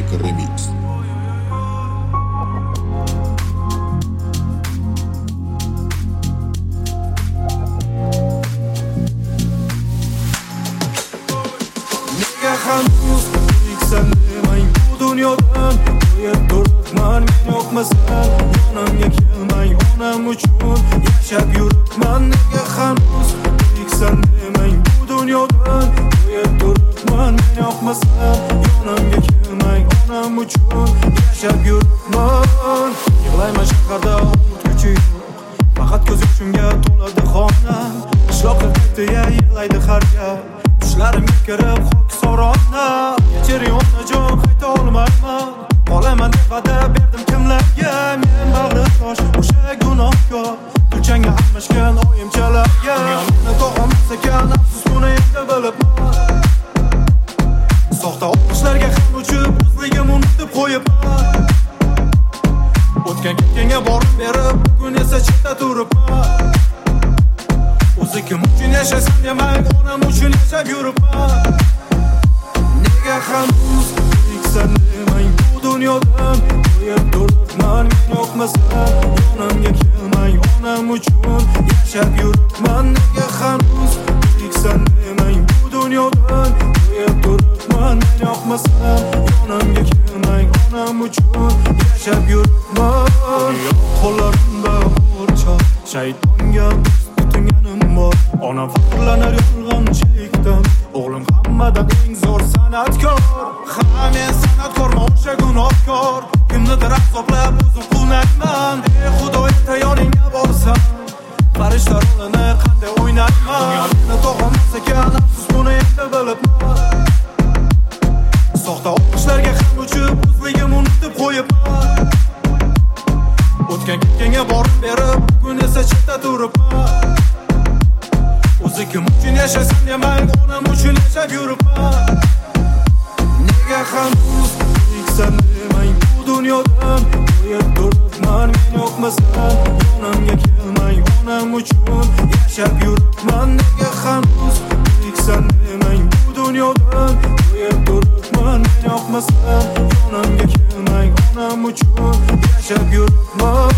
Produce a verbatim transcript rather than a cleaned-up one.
Remix. Nega hanuz yiksan demang bu dunyodan qo'yib turibman men yo'qmasam yonimga kelmang onam uchun yashab yuribman. Nega hanuz yiksan demang bu dunyodan qo'yib turibman men yo'qmasam yonimga kelmang onam uchun yashab yuribman. Yig'layman shaharda unutguchi faqat ko'z yoshimga to'ladi xonam. Qishloqqa deya yig'laydi har gal tushlarimga kirib ho'kizorona. Kechir onajon qayta olmayman qolaman deb va'da berdim kimlarga. Men bag'ritosh o'sha gunohkor kulchangga almashgan oyimchalarga. Meni tog'amiz ekan afsus buni endi bilibman. Soxta o'qishlarga ham uchib o'zligim unutib qo'yibman. O'tgan ketganga borib berib bugun esa chetda turibman. O'zi kim uchun yashasam demang onam uchun yashab yuribman. Nega hanuz yiksan demang bu dunyodan qo'yib turibman men yo'qmasam yonimga kelmang onam uchun yashab yuribman. Nega hanuz yiksan demang bu dunyodan qo'yib turibman men yo'qmasam yonimga kelmang onam uchun yashab yuribman. Qo'llarimda o'rchoq shaytonga tutinganim bor. Onam faxrlanar yolg'onchilikdan o'g'lim hammadan eng zo'r san'atkor. Ha men san'atkorman o'sha gunohkor kimnidir azoblab o'zim quvnayman. Ey xudoy tayyoringga borsam farishtalarni qanday o'ynayman. Dunyoni tog'amiz ekan afsus buni endi bilibman. Soxta o'qishlarga ham uchib o'zligim unutib qo'yibman. O'tgan ketganga borib berib bugun esa chetda turibman. O'zi kim uchun yashasam demang onam uchun yashab yuribman. Nega hanuz yiksan demang bu dunyodan qo'yib turibman men yo'qmasam yonimga kelmang onam uchun yashab yuribman. Nega hanuz yiksan demang bu dunyodan qo'yib turibman men yo'qmasam yonimga kelmang onam uchun yashab yuribman.